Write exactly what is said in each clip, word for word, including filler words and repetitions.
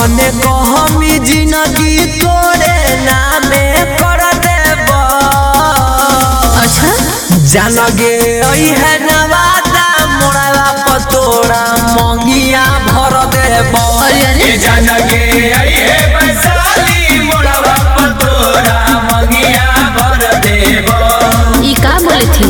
अपने कहमी जिंदगी तोरे नामे कर देब। अच्छा जान गे है नवादा मोरा पतोरा मंगिया भर देब। अरे जान गे है वैशाली मोरा पतोरा मंगिया भर देब। ई का बोले थी?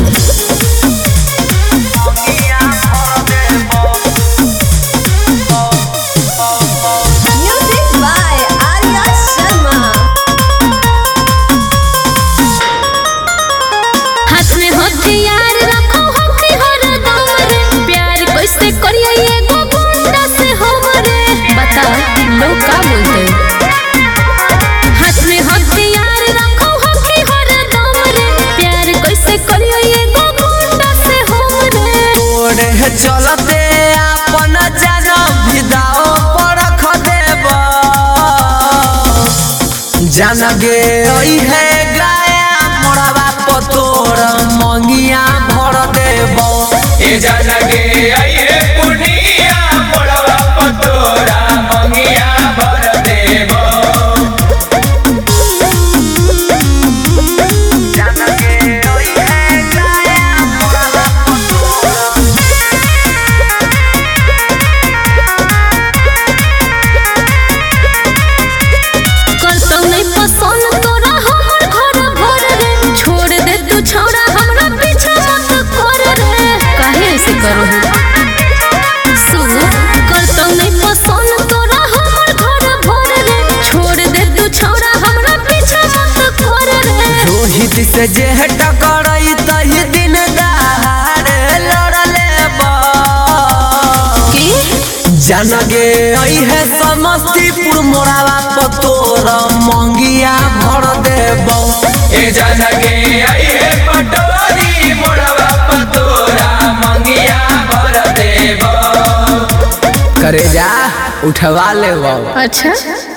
चलते अपन जान भिदाओ पर रख देब। जान गे है गाया मोरवा पतोर मंगिया भर देब। ए जान गे है पुनिया मोरवा पतोरा मंगिया भर देब। से जे टकराई तही दिन दहाड़े लड़ लेब। जान गे है समस्तीपुर मोरावा पतोर मंगिया भर देब। ए जान गे है पटोरी मोरावा पतोरा मंगिया भर देब। करे जा उठवा लेब। अच्छा